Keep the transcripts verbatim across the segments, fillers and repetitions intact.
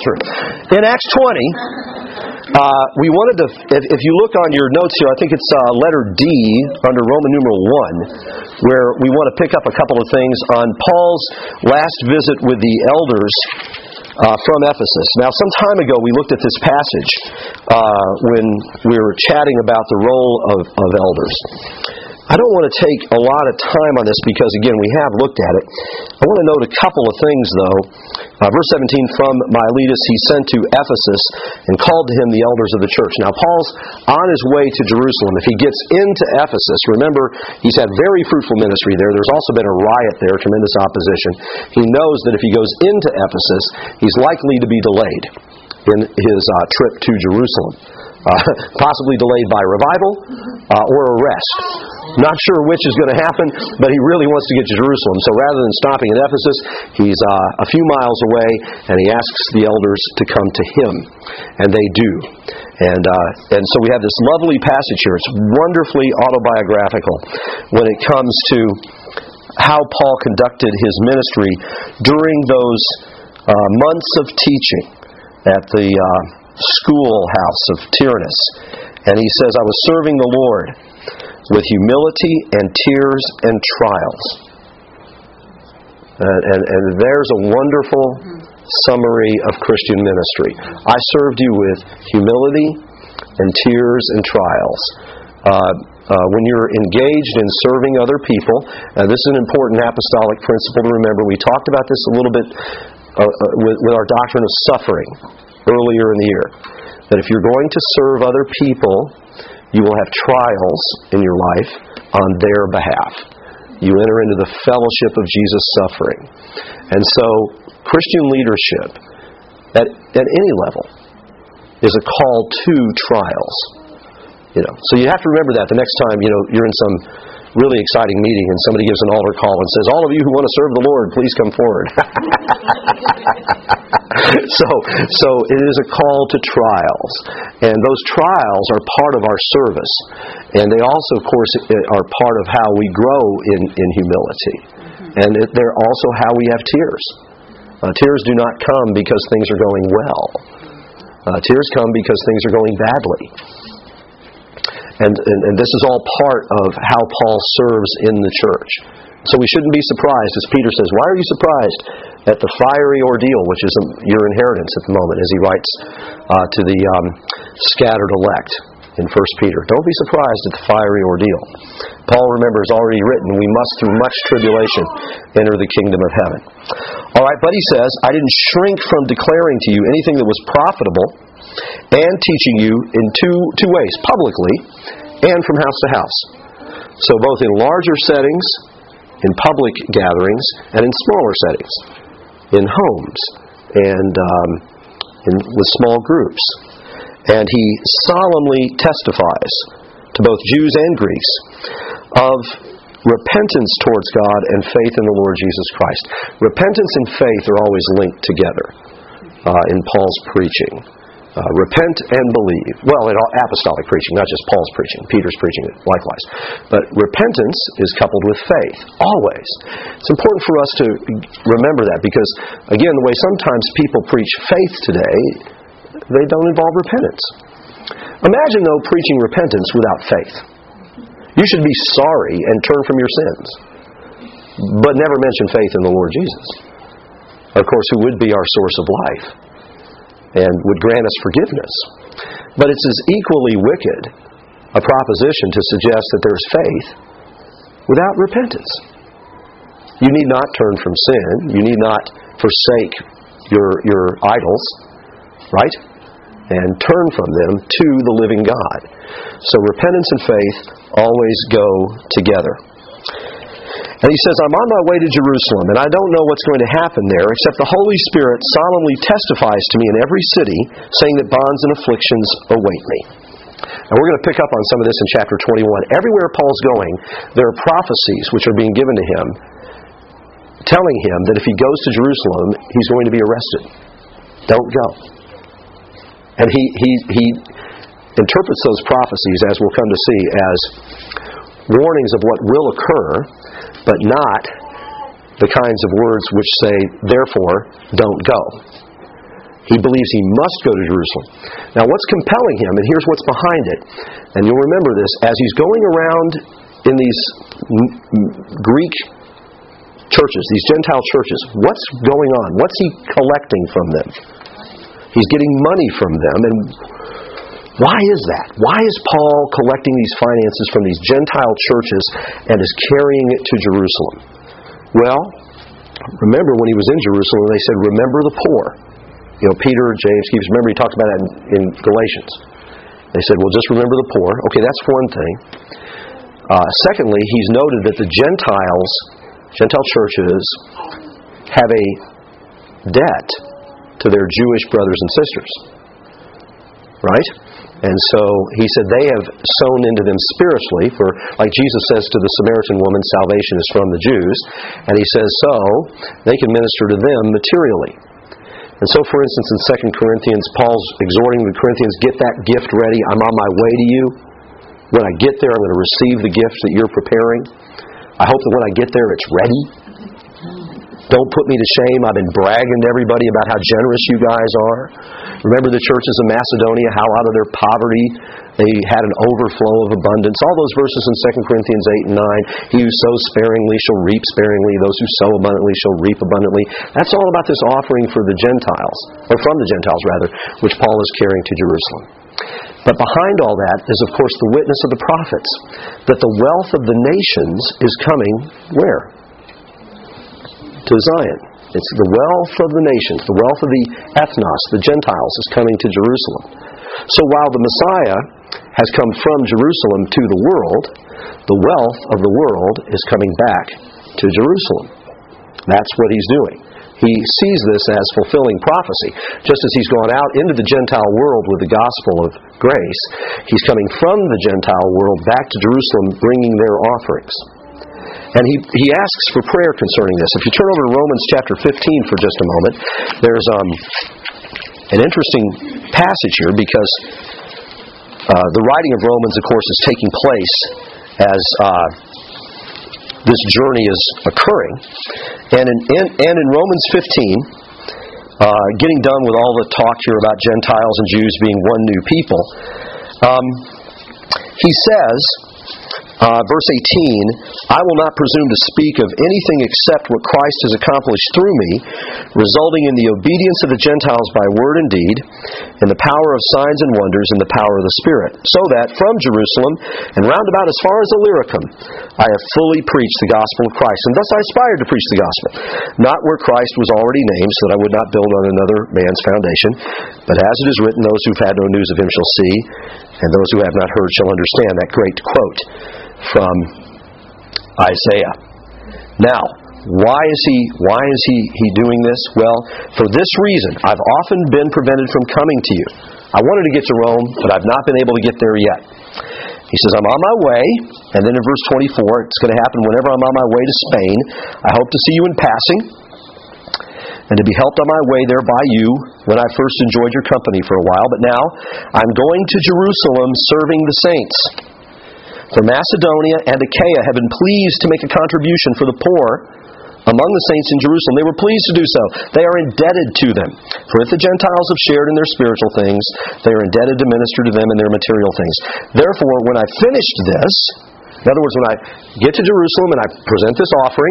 through. In Acts twenty, uh, we wanted to, if, if you look on your notes here, I think it's uh, letter D under Roman numeral one, where we want to pick up a couple of things on Paul's last visit with the elders uh, from Ephesus. Now, some time ago, we looked at this passage uh, when we were chatting about the role of, of elders. I don't want to take a lot of time on this because, again, we have looked at it. I want to note a couple of things, though. Uh, verse seventeen, from Miletus he sent to Ephesus and called to him the elders of the church. Now, Paul's on his way to Jerusalem. If he gets into Ephesus, remember, he's had very fruitful ministry there. There's also been a riot there, tremendous opposition. He knows that if he goes into Ephesus, he's likely to be delayed in his uh, trip to Jerusalem. Uh, possibly delayed by revival uh, or arrest. Not sure which is going to happen, but he really wants to get to Jerusalem. So rather than stopping at Ephesus, he's uh, a few miles away, and he asks the elders to come to him. And they do. And uh, and so we have this lovely passage here. It's wonderfully autobiographical when it comes to how Paul conducted his ministry during those uh, months of teaching at the Uh, schoolhouse of Tyrannus. And he says, I was serving the Lord with humility and tears and trials. And, and, and there's a wonderful summary of Christian ministry. I served you with humility and tears and trials. Uh, uh, when you're engaged in serving other people, uh, this is an important apostolic principle to remember. We talked about this a little bit uh, uh, with, with our doctrine of suffering earlier in the year, that if you're going to serve other people, you will have trials in your life on their behalf. You enter into the fellowship of Jesus' suffering. And so, Christian leadership, at, at any level, is a call to trials. You know, so you have to remember that the next time, you know, you're in some really exciting meeting and somebody gives an altar call and says, all of you who want to serve the Lord, please come forward. so, so it is a call to trials. And those trials are part of our service. And they also, of course, are part of how we grow in, in humility. And it, they're also how we have tears. Uh, tears do not come because things are going well. Uh, tears come because things are going badly. And, and, and this is all part of how Paul serves in the church. So we shouldn't be surprised, as Peter says, why are you surprised at the fiery ordeal, which is your inheritance at the moment, as he writes uh, to the um, scattered elect in First Peter. Don't be surprised at the fiery ordeal. Paul, remember, has already written, we must through much tribulation enter the kingdom of heaven. All right, but he says, I didn't shrink from declaring to you anything that was profitable and teaching you in two two ways, publicly and from house to house. So both in larger settings, in public gatherings, and in smaller settings, in homes, and um, in, with small groups. And he solemnly testifies to both Jews and Greeks of repentance towards God and faith in the Lord Jesus Christ. Repentance and faith are always linked together uh, in Paul's preaching. Uh, repent and believe. Well, in all apostolic preaching, not just Paul's preaching. Peter's preaching it likewise. But repentance is coupled with faith, always. It's important for us to remember that because, again, the way sometimes people preach faith today, they don't involve repentance. Imagine, though, preaching repentance without faith. You should be sorry and turn from your sins, but never mention faith in the Lord Jesus. Of course, who would be our source of life and would grant us forgiveness. But it's as equally wicked a proposition to suggest that there's faith without repentance. You need not turn from sin. You need not forsake your, your idols, right? And turn from them to the living God. So repentance and faith always go together. And he says, I'm on my way to Jerusalem, and I don't know what's going to happen there, except the Holy Spirit solemnly testifies to me in every city, saying that bonds and afflictions await me. And we're going to pick up on some of this in chapter twenty-one. Everywhere Paul's going, there are prophecies which are being given to him, telling him that if he goes to Jerusalem, he's going to be arrested. Don't go. And he, he, he interprets those prophecies, as we'll come to see, as warnings of what will occur, but not the kinds of words which say, therefore, don't go. He believes he must go to Jerusalem. Now, what's compelling him, and here's what's behind it, and you'll remember this, as he's going around in these Greek churches, these Gentile churches, what's going on? What's he collecting from them? He's getting money from them, and why is that? Why is Paul collecting these finances from these Gentile churches and is carrying it to Jerusalem? Well, remember when he was in Jerusalem, they said, remember the poor. You know, Peter, James, Keeps, remember he talks about that in, in Galatians. They said, well, just remember the poor. Okay, that's one thing. Uh, secondly, he's noted that the Gentiles, Gentile churches, have a debt to their Jewish brothers and sisters. Right? And so he said they have sown into them spiritually, for like Jesus says to the Samaritan woman, salvation is from the Jews. And he says so, they can minister to them materially. And so, for instance, in Second Corinthians, Paul's exhorting the Corinthians, get that gift ready. I'm on my way to you. When I get there, I'm going to receive the gift that you're preparing. I hope that when I get there, it's ready. Don't put me to shame. I've been bragging to everybody about how generous you guys are. Remember the churches of Macedonia, how out of their poverty they had an overflow of abundance. All those verses in Second Corinthians eight and nine. He who sows sparingly shall reap sparingly. Those who sow abundantly shall reap abundantly. That's all about this offering for the Gentiles, or from the Gentiles rather, which Paul is carrying to Jerusalem. But behind all that is, of course, the witness of the prophets, that the wealth of the nations is coming where? To Zion. It's the wealth of the nations, the wealth of the ethnos, the Gentiles, is coming to Jerusalem. So while the Messiah has come from Jerusalem to the world, the wealth of the world is coming back to Jerusalem. That's what he's doing. He sees this as fulfilling prophecy. Just as he's gone out into the Gentile world with the gospel of grace, he's coming from the Gentile world back to Jerusalem bringing their offerings. And he, he asks for prayer concerning this. If you turn over to Romans chapter fifteen for just a moment, there's um, an interesting passage here because uh, the writing of Romans, of course, is taking place as uh, this journey is occurring. And in, in, and in Romans fifteen, uh, getting done with all the talk here about Gentiles and Jews being one new people, um, he says, Uh, verse eighteen, I will not presume to speak of anything except what Christ has accomplished through me, resulting in the obedience of the Gentiles by word and deed, in the power of signs and wonders, in the power of the Spirit, so that from Jerusalem and round about as far as Illyricum, I have fully preached the gospel of Christ. And thus I aspired to preach the gospel, not where Christ was already named, so that I would not build on another man's foundation, but as it is written, those who've had no news of him shall see, and those who have not heard shall understand. That great quote from Isaiah. Now, why is he why is he, he doing this? Well, for this reason, I've often been prevented from coming to you. I wanted to get to Rome, but I've not been able to get there yet. He says, I'm on my way, and then in verse twenty-four, it's going to happen whenever I'm on my way to Spain. I hope to see you in passing, and to be helped on my way there by you when I first enjoyed your company for a while. But now, I'm going to Jerusalem serving the saints. For Macedonia and Achaia have been pleased to make a contribution for the poor among the saints in Jerusalem. They were pleased to do so. They are indebted to them. For if the Gentiles have shared in their spiritual things, they are indebted to minister to them in their material things. Therefore, when I finished this, in other words, when I get to Jerusalem and I present this offering,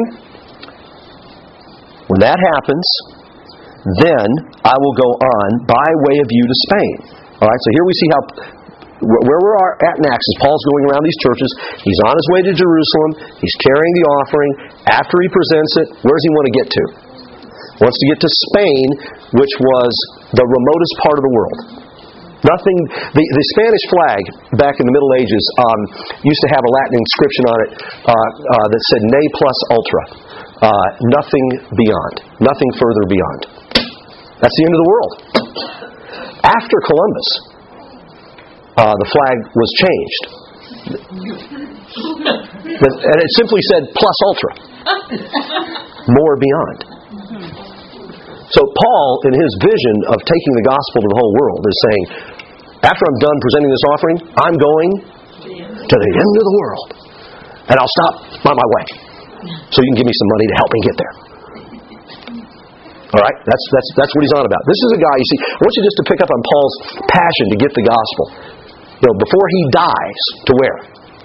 when that happens, then I will go on by way of you to Spain. All right, so here we see how where we are at in Acts is Paul's going around these churches. He's on his way to Jerusalem. He's carrying the offering. After he presents it, where does he want to get to? He wants to get to Spain, which was the remotest part of the world. Nothing. The, the Spanish flag back in the Middle Ages um, used to have a Latin inscription on it uh, uh, that said "Ne plus ultra," uh, nothing beyond, nothing further beyond. That's the end of the world. After Columbus, Uh, the flag was changed. And it simply said plus ultra. More beyond. So Paul, in his vision of taking the gospel to the whole world, is saying, after I'm done presenting this offering, I'm going to the end of the world. And I'll stop on my way. So you can give me some money to help me get there. All right? That's, that's, that's what he's on about. This is a guy, you see, I want you just to pick up on Paul's passion to get the gospel. You know, before he dies, to where?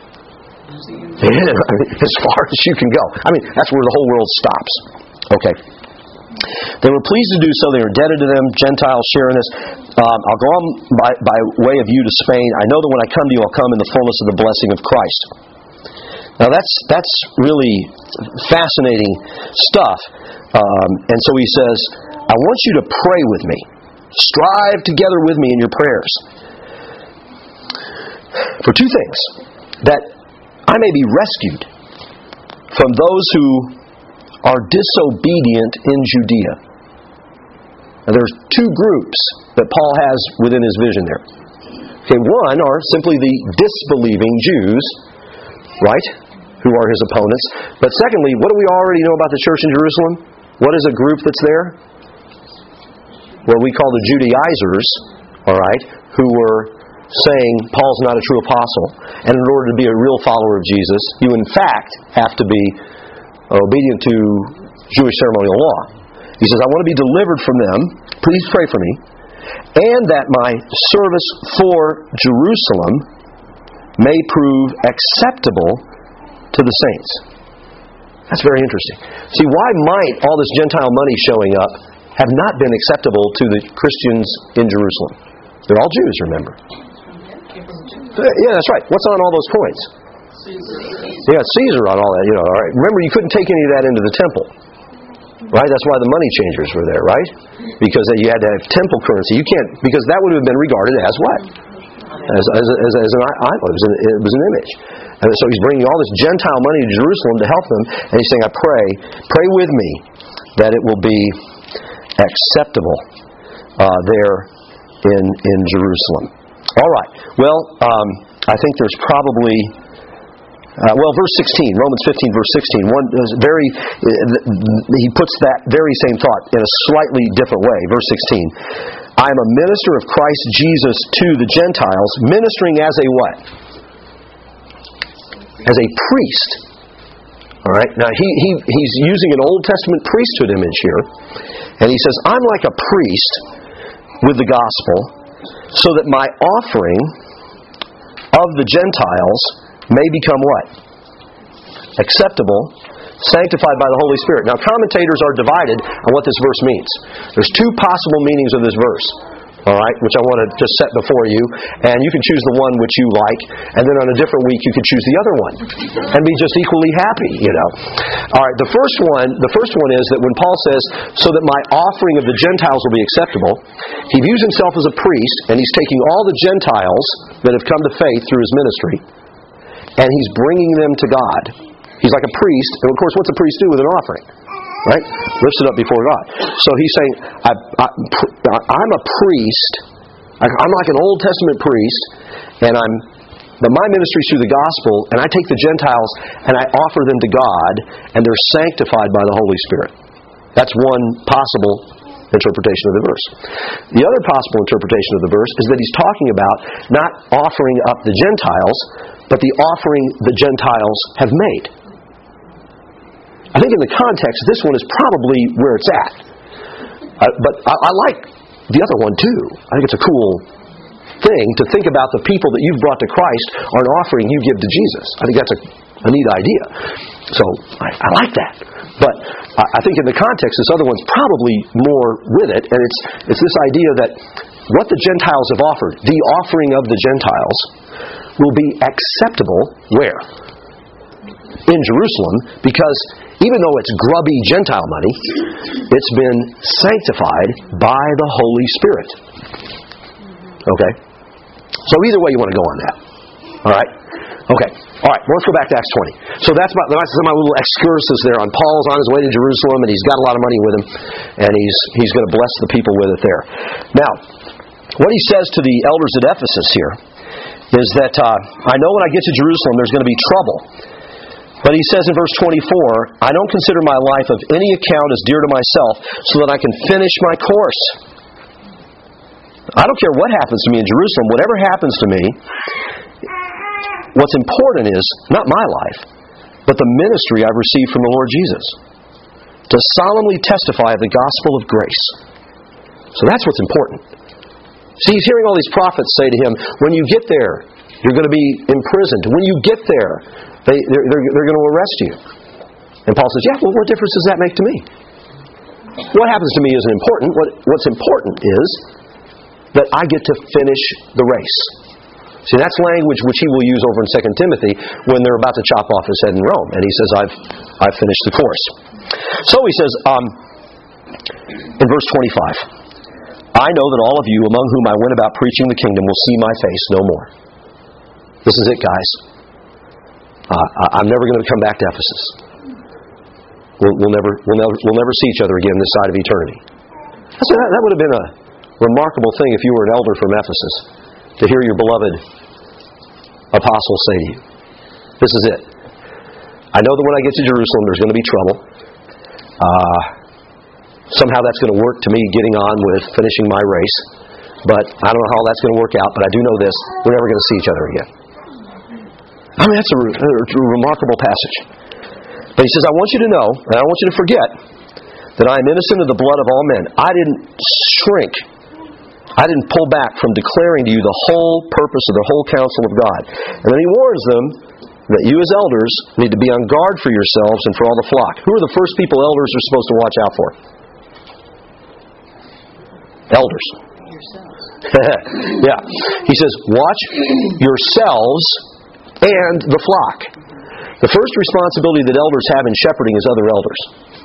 As far as you can go. I mean, that's where the whole world stops. Okay. They were pleased to do so. They were indebted to them. Gentiles sharing this. Um, I'll go on by, by way of you to Spain. I know that when I come to you, I'll come in the fullness of the blessing of Christ. Now that's that's really fascinating stuff. Um, and so he says, I want you to pray with me. Strive together with me in your prayers. For two things. That I may be rescued from those who are disobedient in Judea. Now there's two groups that Paul has within his vision there. Okay, one are simply the disbelieving Jews, right, who are his opponents. But secondly, what do we already know about the church in Jerusalem? What is a group that's there? What we call the Judaizers, all right, who were saying Paul's not a true apostle, and in order to be a real follower of Jesus, you in fact have to be obedient to Jewish ceremonial law. He says, I want to be delivered from them. Please pray for me. And that my service for Jerusalem may prove acceptable to the saints. That's very interesting. See, why might all this Gentile money showing up have not been acceptable to the Christians in Jerusalem? They're all Jews, remember. Yeah, that's right. What's on all those points? Yeah, Caesar on all that. You know. All right. Remember, you couldn't take any of that into the temple, right? That's why the money changers were there, right? Because you had to have temple currency. You can't, because that would have been regarded as what? As as as, as an idol. It was an, it was an image. And so he's bringing all this Gentile money to Jerusalem to help them, and he's saying, "I pray, pray with me, that it will be acceptable uh, there in in Jerusalem." All right. Well, um, I think there's probably, uh, well, verse sixteen, Romans fifteen, verse sixteen. One is very, uh, he puts that very same thought in a slightly different way. Verse sixteen. I am a minister of Christ Jesus to the Gentiles, ministering as a what? As a priest. All right. Now he he he's using an Old Testament priesthood image here, and he says, I'm like a priest with the gospel, so that my offering of the Gentiles may become what? Acceptable, sanctified by the Holy Spirit. Now, commentators are divided on what this verse means. There's two possible meanings of this verse, all right, which I want to just set before you, and you can choose the one which you like, and then on a different week you can choose the other one, and be just equally happy, you know. All right, the first one, the first one is that when Paul says, so that my offering of the Gentiles will be acceptable, he views himself as a priest, and he's taking all the Gentiles that have come to faith through his ministry, and he's bringing them to God. He's like a priest, and of course, what's a priest do with an offering? Right? Lifts it up before God. So he's saying, I, I, I'm a priest. I'm like an Old Testament priest, and I'm, but my ministry is through the gospel, and I take the Gentiles and I offer them to God, and they're sanctified by the Holy Spirit. That's one possible interpretation of the verse. The other possible interpretation of the verse is that he's talking about not offering up the Gentiles, but the offering the Gentiles have made. I think in the context, this one is probably where it's at. Uh, but I, I like the other one too. I think it's a cool thing to think about the people that you've brought to Christ are an offering you give to Jesus. I think that's a, a neat idea. So I, I like that. But I, I think in the context, this other one's probably more with it, and it's it's this idea that what the Gentiles have offered, the offering of the Gentiles, will be acceptable where? In Jerusalem, because even though it's grubby Gentile money, it's been sanctified by the Holy Spirit. Okay? So either way you want to go on that. All right? Okay. All right. Well, let's go back to Acts twenty. So that's my, that's my little excursus there on Paul's on his way to Jerusalem, and he's got a lot of money with him, and he's he's going to bless the people with it there. Now, what he says to the elders at Ephesus here is that uh, I know when I get to Jerusalem there's going to be trouble. But he says in verse twenty-four, I don't consider my life of any account as dear to myself, so that I can finish my course. I don't care what happens to me in Jerusalem. Whatever happens to me, what's important is not my life, but the ministry I've received from the Lord Jesus. to solemnly testify of the gospel of grace. So that's what's important. See, he's hearing all these prophets say to him, when you get there, you're going to be imprisoned. When you get there, they, they're, they're, they're going to arrest you. And Paul says, yeah, well, what difference does that make to me? What happens to me isn't important. What, what's important is that I get to finish the race. See, that's language which he will use over in Second Timothy when they're about to chop off his head in Rome. And he says, I've, I've finished the course. So he says, um, in verse twenty-five, I know that all of you among whom I went about preaching the kingdom will see my face no more. This is it, guys. Uh, I'm never going to come back to Ephesus. We'll, we'll, never, we'll, never, we'll never see each other again this side of eternity. So that, that would have been a remarkable thing if you were an elder from Ephesus, to hear your beloved apostle say to you, this is it. I know that when I get to Jerusalem there's going to be trouble. Uh, somehow that's going to work to me getting on with finishing my race. But I don't know how that's going to work out, but I do know this, we're never going to see each other again. I mean, that's a, a, a remarkable passage. But he says, I want you to know, and I want you to forget, that I am innocent of the blood of all men. I didn't shrink. I didn't pull back from declaring to you the whole purpose of the whole counsel of God. And then he warns them that you as elders need to be on guard for yourselves and for all the flock. Who are the first people elders are supposed to watch out for? Elders. Yeah. He says, watch yourselves and the flock. The first responsibility that elders have in shepherding is other elders.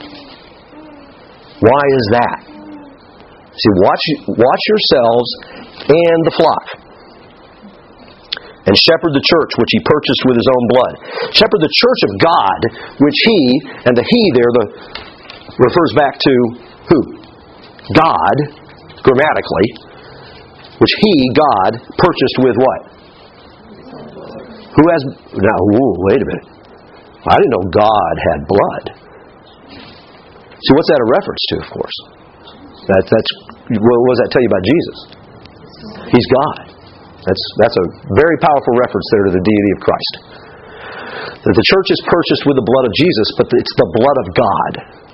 Why is that? See, watch, watch yourselves and the flock. And shepherd the church, which he purchased with his own blood. Shepherd the church of God, which he, and the he there the, refers back to who? God, grammatically, which he, God, purchased with what? Who has... Now, whoa, wait a minute. I didn't know God had blood. See, what's that a reference to, of course? That, that's, what does that tell you about Jesus? He's God. That's, that's a very powerful reference there to the deity of Christ. That the church is purchased with the blood of Jesus, but it's the blood of God.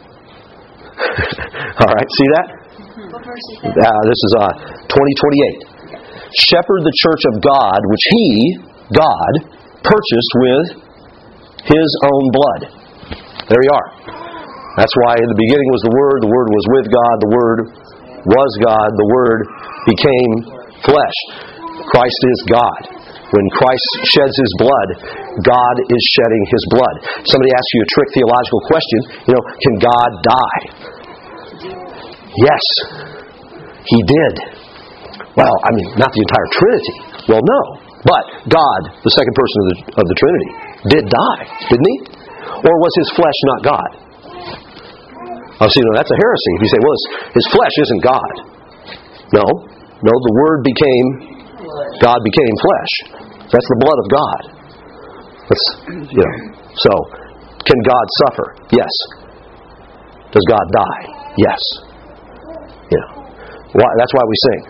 All right, see that? Uh, this is uh, twenty twenty-eight. Shepherd the church of God, which he, God, purchased with his own blood. There you are. That's why in the beginning was the Word, the Word was with God, the Word was God, the Word became flesh. Christ is God. When Christ sheds His blood, God is shedding His blood. Somebody asks you a trick theological question, you know, can God die? Yes, He did. Well, I mean, not the entire Trinity. Well, no. But God, the second person of the, of the Trinity, did die, didn't He? Or was His flesh not God? Oh, see, no, that's a heresy. If you say, well, his, his flesh isn't God. No. No, the Word became, God became flesh. That's the blood of God. That's, you know. So, can God suffer? Yes. Does God die? Yes. You know. Why, that's why we sing.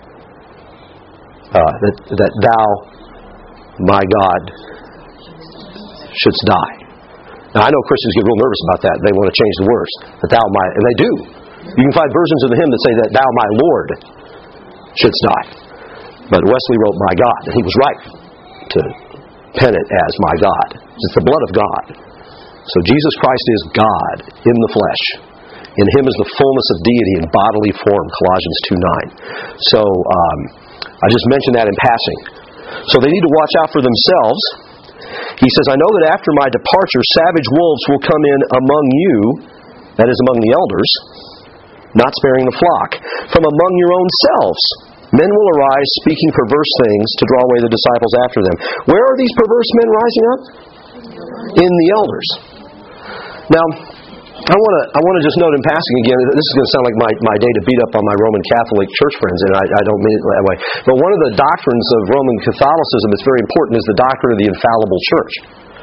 Uh, that, that thou, my God, shouldst die. Now, I know Christians get real nervous about that. They want to change the words. That thou, my... And they do. You can find versions of the hymn that say that thou, my Lord, shouldst die. But Wesley wrote, my God. And he was right to pen it as my God. It's the blood of God. So Jesus Christ is God in the flesh. In Him is the fullness of deity in bodily form, Colossians two nine. So, um, I just mentioned that in passing. So they need to watch out for themselves. He says, I know that after my departure, savage wolves will come in among you, that is among the elders, not sparing the flock. From among your own selves, men will arise speaking perverse things to draw away the disciples after them. Where are these perverse men rising up? In the elders. Now, I want to I want to just note in passing again, this is going to sound like my, my day to beat up on my Roman Catholic church friends, and I, I don't mean it that way. But one of the doctrines of Roman Catholicism that's very important is the doctrine of the infallible church.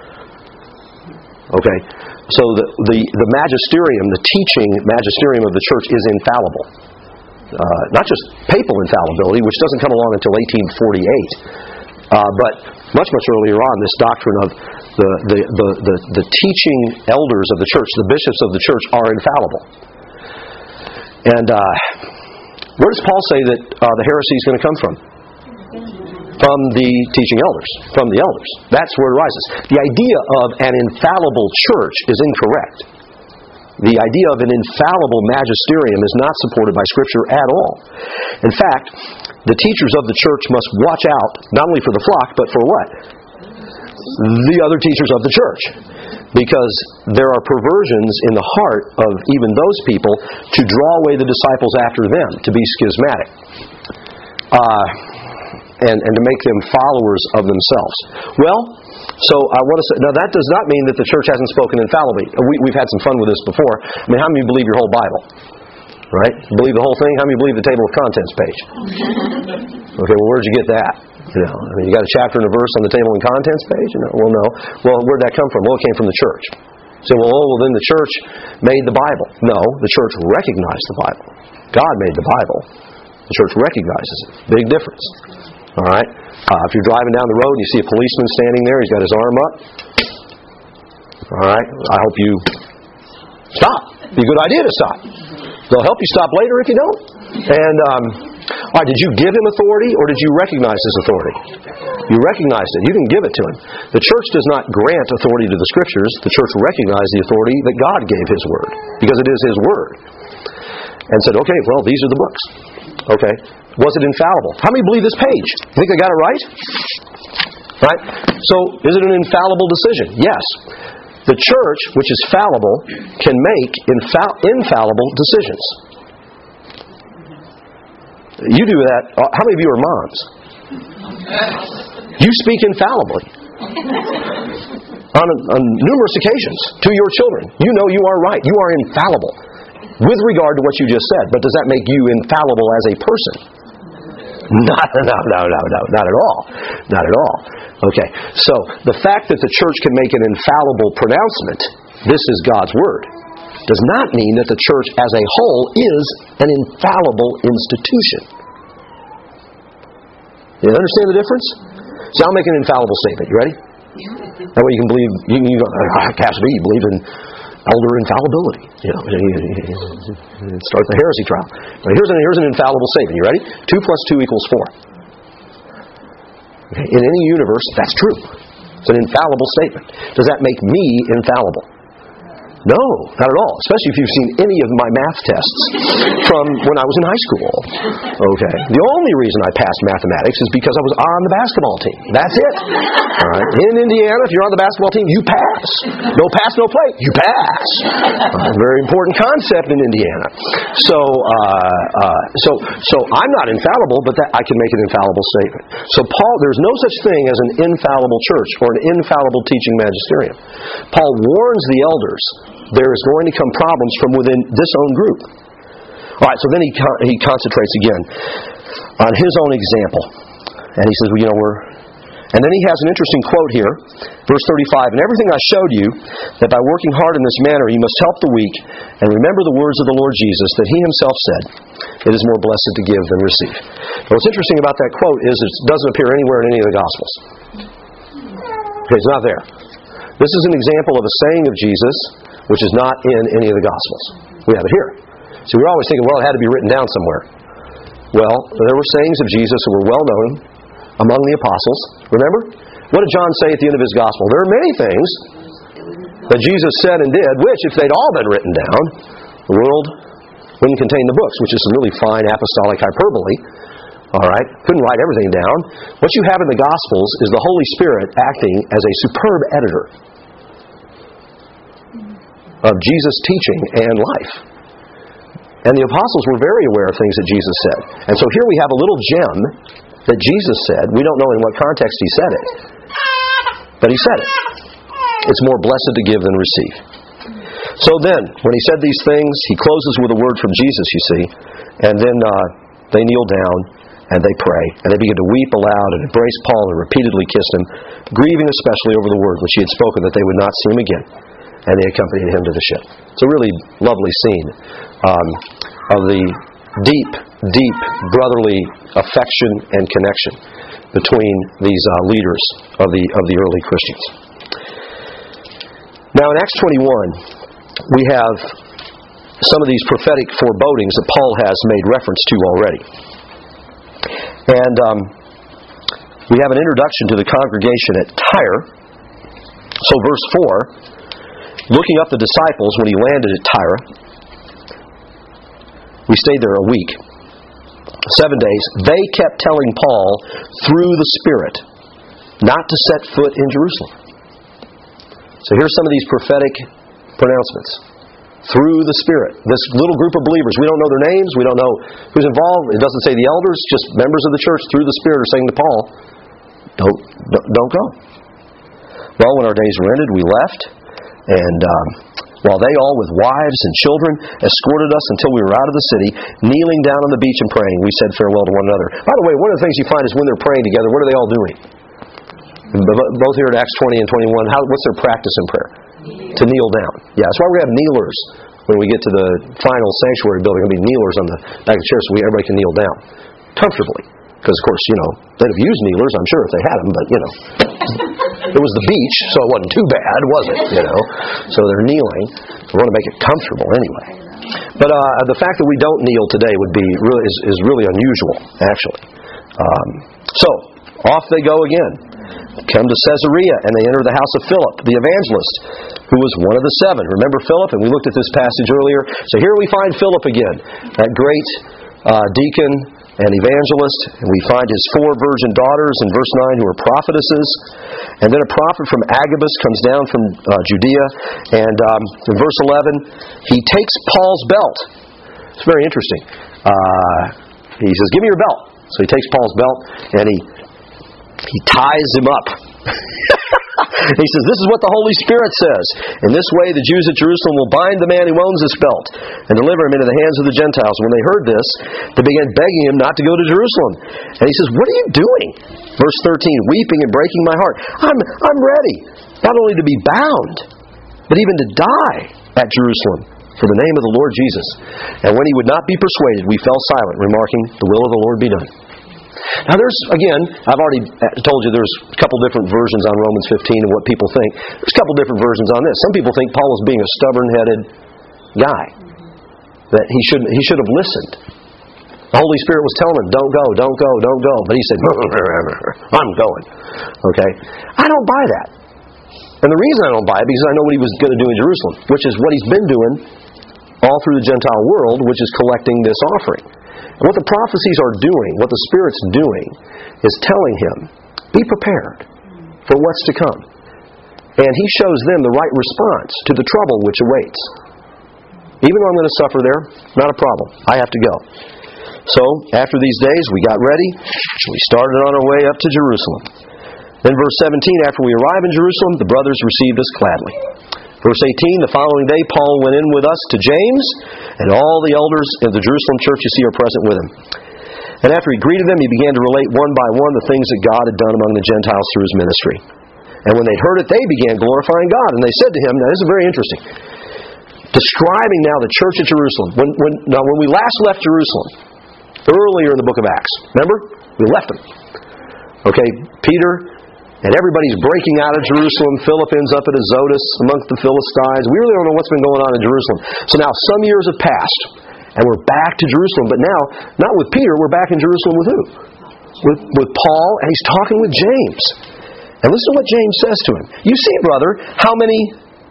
Okay? So the, the, the magisterium, the teaching magisterium of the church is infallible. Uh, not just papal infallibility, which doesn't come along until eighteen forty-eight, uh, but much, much earlier on, this doctrine of The, the, the, the, the teaching elders of the church, the bishops of the church, are infallible. And uh, where does Paul say that uh, the heresy is going to come from? From the teaching elders, from the elders. That's where it arises. The idea of an infallible church is incorrect. The idea of an infallible magisterium is not supported by Scripture at all. In fact, the teachers of the church must watch out, not only for the flock, but for what? The other teachers of the church. Because there are perversions in the heart of even those people to draw away the disciples after them, to be schismatic. Uh, and, and to make them followers of themselves. Well, so I want to say, now that does not mean that the church hasn't spoken infallibly. We, we've had some fun with this before. I mean, how many believe your whole Bible? Right? Believe the whole thing? How many believe the table of contents page? Okay, well, where'd you get that? You know, I mean, you got a chapter and a verse on the table and contents page? You know, well, no. Well, where'd that come from? Well, it came from the church. You say, well, oh, well, then the church made the Bible. No, the church recognized the Bible. God made the Bible. The church recognizes it. Big difference. All right? Uh, if you're driving down the road and you see a policeman standing there, he's got his arm up. All right? I hope you stop. It'd be a good idea to stop. They'll help you stop later if you don't. And, um, all right, did you give him authority or did you recognize his authority? You recognized it. You didn't give it to him. The church does not grant authority to the Scriptures. The church recognized the authority that God gave His Word, because it is His Word. And said, okay, well, these are the books. Okay. Was it infallible? How many believe this page? You think I got it right? Right? So, is it an infallible decision? Yes. The church, which is fallible, can make infall- infallible decisions. You do that. How many of you are moms? You speak infallibly. On, on numerous occasions to your children. You know you are right. You are infallible with regard to what you just said. But does that make you infallible as a person? Not, no, no, no, no, not at all. Not at all. Okay, so the fact that the church can make an infallible pronouncement, this is God's Word, does not mean that the church as a whole is an infallible institution. You understand the difference? So I'll make an infallible statement. You ready? That way you can believe, you, you uh, Cass B, believe in elder infallibility. You know, start the heresy trial. Now here's, an, here's an infallible statement. You ready? Two plus two equals four. Okay. In any universe, that's true. It's an infallible statement. Does that make me infallible? No, not at all. Especially if you've seen any of my math tests from when I was in high school. Okay. The only reason I passed mathematics is because I was on the basketball team. That's it. All right. In Indiana, if you're on the basketball team, you pass. No pass, no play. You pass. Uh, very important concept in Indiana. So, uh, uh, so, so I'm not infallible, but that I can make an infallible statement. So, Paul, there's no such thing as an infallible church or an infallible teaching magisterium. Paul warns the elders there is going to come problems from within this own group. All right, so then he con- he concentrates again on his own example. And he says, well, you know, we're... And then he has an interesting quote here, verse thirty-five, and everything I showed you, that by working hard in this manner you must help the weak, and remember the words of the Lord Jesus, that He Himself said, it is more blessed to give than receive. Now, what's interesting about that quote is it doesn't appear anywhere in any of the Gospels. Okay, it's not there. This is an example of a saying of Jesus, which is not in any of the Gospels. We have it here. So we're always thinking, well, it had to be written down somewhere. Well, there were sayings of Jesus that were well known among the apostles. Remember? What did John say at the end of his Gospel? There are many things that Jesus said and did, which, if they'd all been written down, the world wouldn't contain the books, which is some really fine apostolic hyperbole. All right? Couldn't write everything down. What you have in the Gospels is the Holy Spirit acting as a superb editor of Jesus' teaching and life. And the apostles were very aware of things that Jesus said. And so here we have a little gem that Jesus said. We don't know in what context He said it, but He said it. It's more blessed to give than receive. So then, when He said these things, He closes with a word from Jesus, you see, and then uh, they kneel down and they pray, and they begin to weep aloud and embrace Paul and repeatedly kiss him, grieving especially over the word which He had spoken, that they would not see him again. And they accompanied him to the ship. It's a really lovely scene um, of the deep, deep brotherly affection and connection between these uh, leaders of the of the early Christians. Now in Acts twenty-one, we have some of these prophetic forebodings that Paul has made reference to already. And um, we have an introduction to the congregation at Tyre. So verse four, looking up the disciples when he landed at Tyre, we stayed there a week, seven days. They kept telling Paul through the Spirit not to set foot in Jerusalem. So here's some of these prophetic pronouncements. Through the Spirit. This little group of believers, we don't know their names, we don't know who's involved. It doesn't say the elders, just members of the church through the Spirit are saying to Paul, don't, don't go. Well, when our days were ended, we left, and um, while they all with wives and children escorted us until we were out of the city, kneeling down on the beach and praying, we said farewell to one another. By the way, one of the things you find is when they're praying together, what are they all doing? Both here at Acts twenty and twenty-one, how, what's their practice in prayer? To kneel down. Yeah, that's why we have kneelers when we get to the final sanctuary building. There'll be kneelers on the back of the chair so we, everybody can kneel down comfortably. Because, of course, you know, they'd have used kneelers, I'm sure, if they had them, but, you know. It was the beach, so it wasn't too bad, was it? You know. So they're kneeling. We want to make it comfortable anyway. But uh, the fact that we don't kneel today would be really, is, is really unusual, actually. Um, so, off they go again. Come to Caesarea, and they enter the house of Philip, the evangelist, who was one of the seven. Remember Philip? And we looked at this passage earlier. So here we find Philip again, that great uh, deacon and evangelist. And we find his four virgin daughters in verse nine who are prophetesses. And then a prophet from Agabus comes down from uh, Judea. And um, in verse eleven, he takes Paul's belt. It's very interesting. Uh, he says, give me your belt. So he takes Paul's belt, and he He ties him up. He says, this is what the Holy Spirit says. In this way, the Jews at Jerusalem will bind the man who owns this belt and deliver him into the hands of the Gentiles. When they heard this, they began begging him not to go to Jerusalem. And he says, what are you doing? Verse thirteen, weeping and breaking my heart. I'm, I'm ready, not only to be bound, but even to die at Jerusalem for the name of the Lord Jesus. And when he would not be persuaded, we fell silent, remarking, the will of the Lord be done. Now there's, again, I've already told you there's a couple different versions on Romans fifteen and what people think. There's a couple different versions on this. Some people think Paul was being a stubborn-headed guy. That he should he should have listened. The Holy Spirit was telling him, don't go, don't go, don't go. But he said, I'm going. Okay? I don't buy that. And the reason I don't buy it, because I know what he was going to do in Jerusalem, which is what he's been doing all through the Gentile world, which is collecting this offering. And what the prophecies are doing, what the Spirit's doing, is telling him, be prepared for what's to come. And he shows them the right response to the trouble which awaits. Even though I'm going to suffer there, not a problem. I have to go. So, after these days, we got ready. We started on our way up to Jerusalem. Then verse seventeen, after we arrive in Jerusalem, the brothers received us gladly. Verse eighteen, the following day Paul went in with us to James, and all the elders of the Jerusalem church you see are present with him. And after he greeted them, he began to relate one by one the things that God had done among the Gentiles through his ministry. And when they'd heard it, they began glorifying God. And they said to him, now this is very interesting, describing now the church at Jerusalem. When, when, now when we last left Jerusalem, earlier in the book of Acts, remember? We left them. Okay, Peter and everybody's breaking out of Jerusalem. Philip ends up at Azotus amongst the Philistines. We really don't know what's been going on in Jerusalem. So now some years have passed, and we're back to Jerusalem. But now, not with Peter, we're back in Jerusalem with who? With, with Paul, and he's talking with James. And listen to what James says to him. You see, brother, how many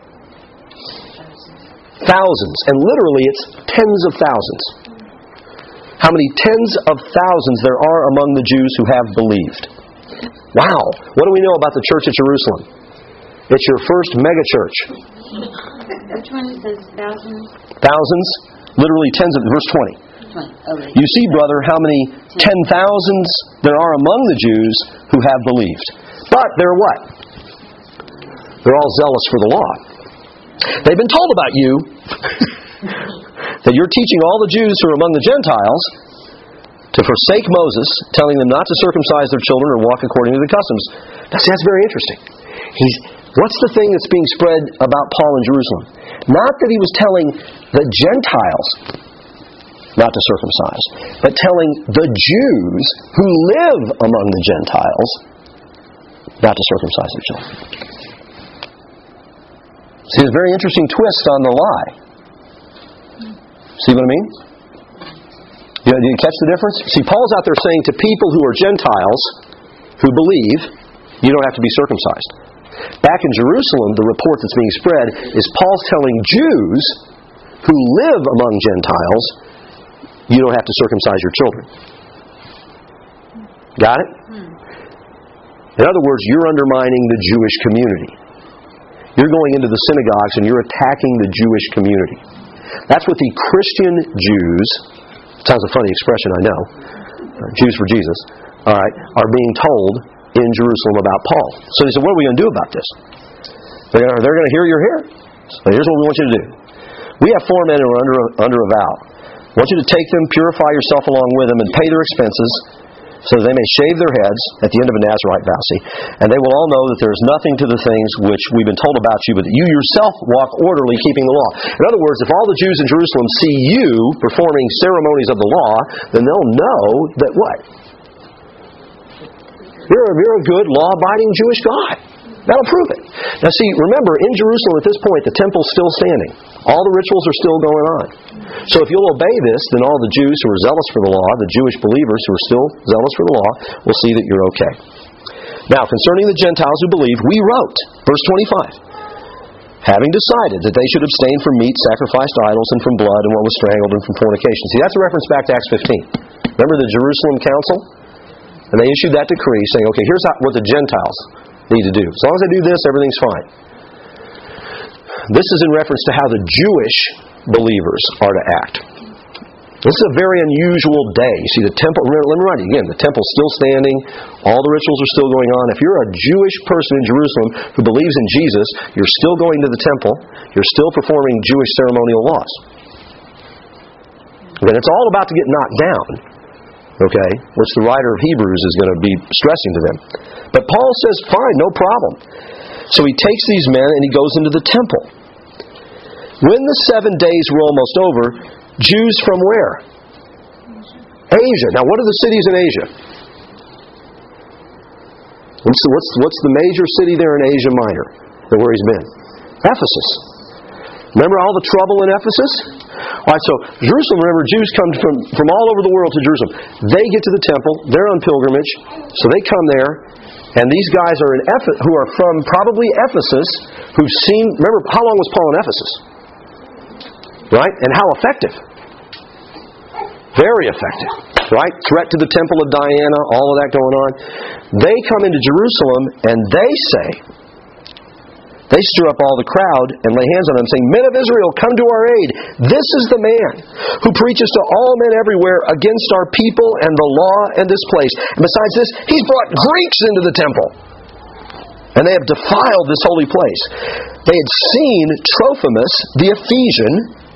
thousands, and literally it's tens of thousands. How many tens of thousands there are among the Jews who have believed. Wow. What do we know about the church at Jerusalem? It's your first megachurch. Which one says thousands? Thousands. Literally tens of, verse twenty. twenty. Oh, right. You see, brother, how many ten thousands there are among the Jews who have believed. But they're what? They're all zealous for the law. They've been told about you that you're teaching all the Jews who are among the Gentiles to forsake Moses, telling them not to circumcise their children or walk according to the customs. Now, see, that's very interesting. He's, what's the thing that's being spread about Paul in Jerusalem? Not that he was telling the Gentiles not to circumcise, but telling the Jews who live among the Gentiles not to circumcise their children. See, it's a very interesting twist on the lie. See what I mean? You know, do you catch the difference? See, Paul's out there saying to people who are Gentiles, who believe, you don't have to be circumcised. Back in Jerusalem, the report that's being spread is Paul's telling Jews who live among Gentiles, you don't have to circumcise your children. Got it? In other words, you're undermining the Jewish community. You're going into the synagogues and you're attacking the Jewish community. That's what the Christian Jews, sounds a funny expression, I know, Jews for Jesus, all right, are being told in Jerusalem about Paul. So they said, what are we going to do about this? They're, they're going to hear you're here. So here's what we want you to do. We have four men who are under a, under a vow. I want you to take them, purify yourself along with them, and pay their expenses, so that they may shave their heads at the end of a Nazirite vow. See, and they will all know that there is nothing to the things which we've been told about you, but that you yourself walk orderly, keeping the law. In other words, if all the Jews in Jerusalem see you performing ceremonies of the law, then they'll know that what? You're a, you're a good, law-abiding Jewish guy. That'll prove it. Now see, remember, in Jerusalem at this point, the temple's still standing. All the rituals are still going on. So if you'll obey this, then all the Jews who are zealous for the law, the Jewish believers who are still zealous for the law, will see that you're okay. Now, concerning the Gentiles who believe, we wrote, verse twenty-five, having decided that they should abstain from meat sacrificed to idols and from blood and what was strangled and from fornication. See, that's a reference back to Acts fifteen. Remember the Jerusalem Council? And they issued that decree saying, okay, here's how, what the Gentiles need to do. As long as they do this, everything's fine. This is in reference to how the Jewish believers are to act. This is a very unusual day. See, the temple, let me remind you again, the temple's still standing, all the rituals are still going on. If you're a Jewish person in Jerusalem who believes in Jesus, you're still going to the temple, you're still performing Jewish ceremonial laws. And it's all about to get knocked down, okay, which the writer of Hebrews is going to be stressing to them. But Paul says, fine, no problem. So he takes these men and he goes into the temple. When the seven days were almost over, Jews from where? Asia. Now, what are the cities in Asia? What's the, what's, what's the major city there in Asia Minor, where he's been? Ephesus. Remember all the trouble in Ephesus? All right, so Jerusalem, remember, Jews come from, from all over the world to Jerusalem. They get to the temple, they're on pilgrimage, so they come there, and these guys are in Eph- who are from probably Ephesus, who've seen, remember, how long was Paul in Ephesus? Right? And how effective? Very effective. Right? Threat to the temple of Diana, all of that going on. They come into Jerusalem and they say, they stir up all the crowd and lay hands on them, saying, Men of Israel, come to our aid. This is the man who preaches to all men everywhere against our people and the law and this place. And besides this, he's brought Greeks into the temple. And they have defiled this holy place. They had seen Trophimus, the Ephesian,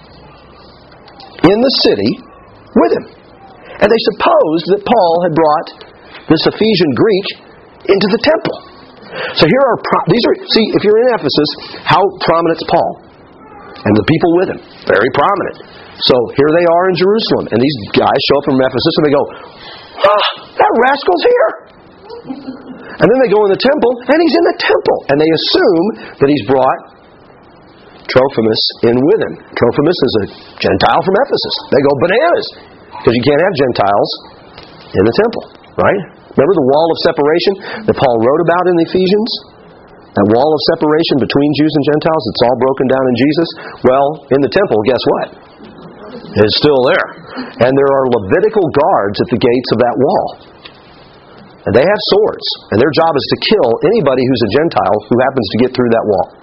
in the city with him. And they supposed that Paul had brought this Ephesian Greek into the temple. So here are, pro- these are, see, if you're in Ephesus, how prominent is Paul? And the people with him. Very prominent. So here they are in Jerusalem. And these guys show up from Ephesus and they go, ah, that rascal's here. And then they go in the temple, and he's in the temple. And they assume that he's brought Trophimus in with him. Trophimus is a Gentile from Ephesus. They go bananas, because you can't have Gentiles in the temple, right? Remember the wall of separation that Paul wrote about in Ephesians? That wall of separation between Jews and Gentiles, it's all broken down in Jesus. Well, in the temple, guess what? It's still there. And there are Levitical guards at the gates of that wall. And they have swords. And their job is to kill anybody who's a Gentile who happens to get through that wall.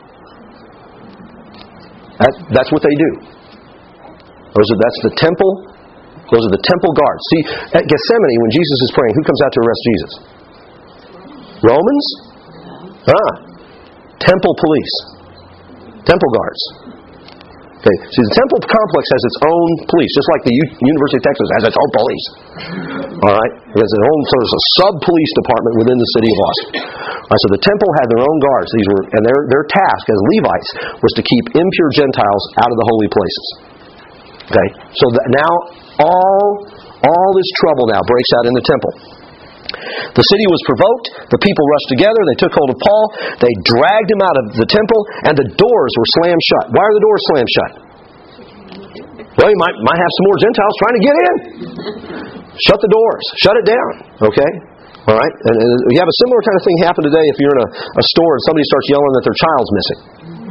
That, that's what they do. Those are, that's the temple. Those are the temple guards. See, at Gethsemane, when Jesus is praying, who comes out to arrest Jesus? Romans? Ah. Temple police. Temple guards. Okay. See, the temple complex has its own police, just like the U- University of Texas has its own police. All right? It has its own sort of a sub-police department within the city of Austin. All right, so the temple had their own guards. These were, and their, their task as Levites was to keep impure Gentiles out of the holy places. Okay? So that now all, all this trouble now breaks out in the temple. The city was provoked. The people rushed together. They took hold of Paul. They dragged him out of the temple, and the doors were slammed shut. Why are the doors slammed shut? Well, you might, might have some more Gentiles trying to get in. Shut the doors. Shut it down. Okay? All right? And, and you have a similar kind of thing happen today if you're in a, a store and somebody starts yelling that their child's missing.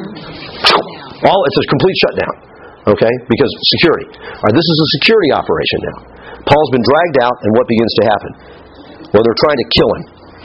All it's a complete shutdown. Okay? Because security. All right, this is a security operation now. Paul's been dragged out, and what begins to happen? Well, they're trying to kill him.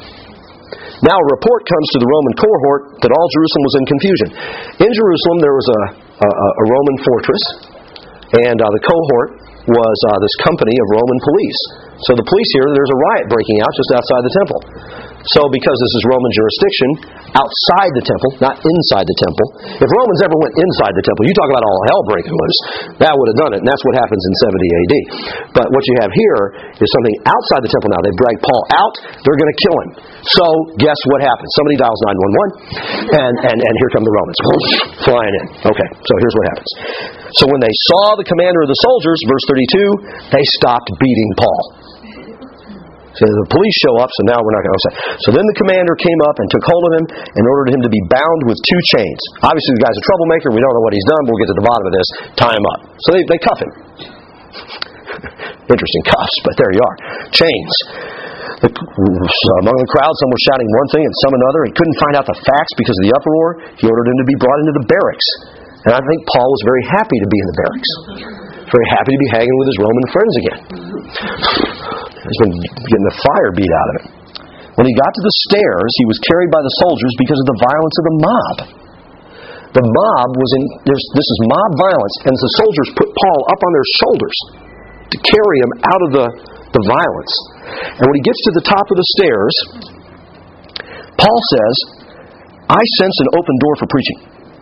Now a report comes to the Roman cohort that all Jerusalem was in confusion. In Jerusalem there was a, a, a Roman fortress, and uh, the cohort was uh, this company of Roman police. So the police here, there's a riot breaking out just outside the temple. So because this is Roman jurisdiction, outside the temple, not inside the temple. If Romans ever went inside the temple, you talk about all hell breaking loose, that would have done it, and that's what happens in seventy A D. But what you have here is something outside the temple now. They've dragged Paul out, they're going to kill him. So guess what happens? Somebody dials nine one one, and, and, and here come the Romans, flying in. Okay, so here's what happens. So when they saw the commander of the soldiers, verse thirty-two, they stopped beating Paul. So the police show up, so now we're not going to... So then the commander came up and took hold of him and ordered him to be bound with two chains. Obviously the guy's a troublemaker, we don't know what he's done, but we'll get to the bottom of this. Tie him up. So they, they cuff him. Interesting cuffs, but there you are. Chains. The, so among the crowd, some were shouting one thing and some another. He couldn't find out the facts because of the uproar. He ordered him to be brought into the barracks. And I think Paul was very happy to be in the barracks. Very happy to be hanging with his Roman friends again. He's been getting the fire beat out of him. When he got to the stairs, he was carried by the soldiers because of the violence of the mob. The mob was in... There's, this is mob violence, and the soldiers put Paul up on their shoulders to carry him out of the, the violence. And when he gets to the top of the stairs, Paul says, I sense an open door for preaching.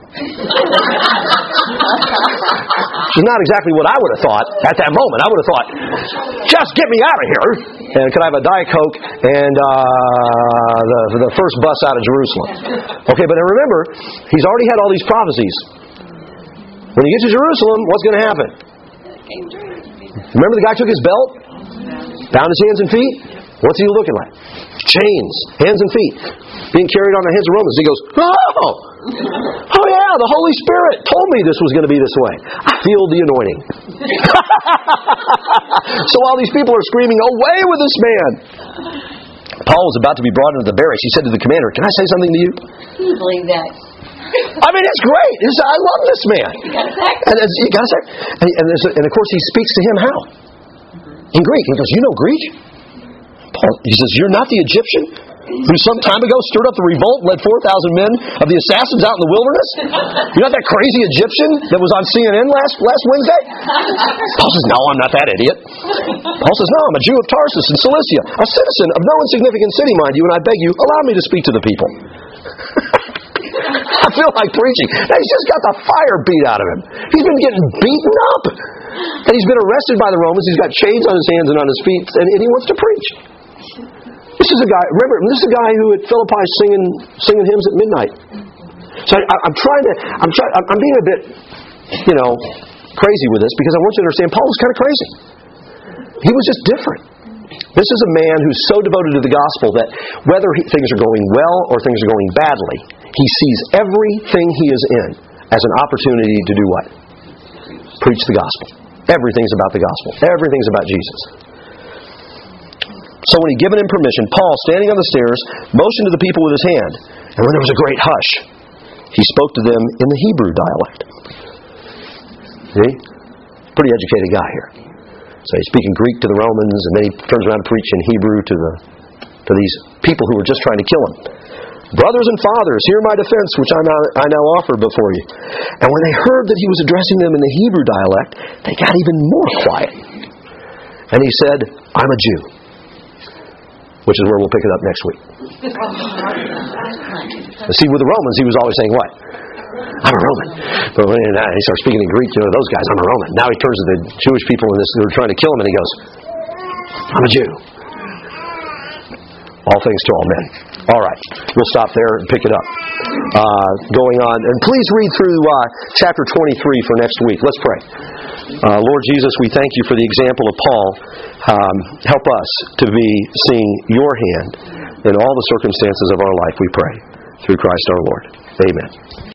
Which is not exactly what I would have thought at that moment. I would have thought, just get me out of here, and could I have a Diet Coke and uh, the, the first bus out of Jerusalem. Okay, but remember, he's already had all these prophecies. When you get to Jerusalem, what's going to happen? Remember the guy took his belt, bound his hands and feet? What's he looking like? Chains, hands and feet, being carried on the hands of Romans. He goes, oh! Oh yeah, the Holy Spirit told me this was going to be this way. I feel the anointing. So while these people are screaming, away with this man, Paul was about to be brought into the barracks. He said to the commander, can I say something to you? Can you believe that? I mean, it's great. It's, I love this man. You got a second. And, and, you got a second. And, and, and of course he speaks to him how? In Greek. He goes, you know Greek? Paul, he says, you're not the Egyptian who some time ago stirred up the revolt and led four thousand men of the assassins out in the wilderness? You're not that crazy Egyptian that was on C N N last last Wednesday? Paul says, no, I'm not that idiot. Paul says, no, I'm a Jew of Tarsus in Cilicia, a citizen of no insignificant city, mind you, and I beg you, allow me to speak to the people. I feel like preaching. Now, he's just got the fire beat out of him. He's been getting beaten up. And he's been arrested by the Romans. He's got chains on his hands and on his feet, and, and he wants to preach. This is a guy, remember, this is a guy who at Philippi is singing, singing hymns at midnight. So I, I'm trying to, I'm trying, I'm being a bit, you know, crazy with this because I want you to understand Paul was kind of crazy. He was just different. This is a man who's so devoted to the gospel that whether he, things are going well or things are going badly, he sees everything he is in as an opportunity to do what? Preach the gospel. Everything's about the gospel. Everything's about Jesus. So when he'd given him permission, Paul, standing on the stairs, motioned to the people with his hand. And when there was a great hush, he spoke to them in the Hebrew dialect. See? Pretty educated guy here. So he's speaking Greek to the Romans, and then he turns around to preach in Hebrew to the to these people who were just trying to kill him. Brothers and fathers, hear my defense, which I now, I now offer before you. And when they heard that he was addressing them in the Hebrew dialect, they got even more quiet. And he said, I'm a Jew. Which is where we'll pick it up next week. See, with the Romans, he was always saying what? I'm a Roman. But when he starts speaking in Greek, you know, those guys, I'm a Roman. Now he turns to the Jewish people in this, who are trying to kill him, and he goes, I'm a Jew. All things to all men. All right. We'll stop there and pick it up. Uh, going on. And please read through uh, chapter twenty-three for next week. Let's pray. Uh, Lord Jesus, we thank you for the example of Paul. Um, help us to be seeing your hand in all the circumstances of our life, we pray. Through Christ our Lord. Amen.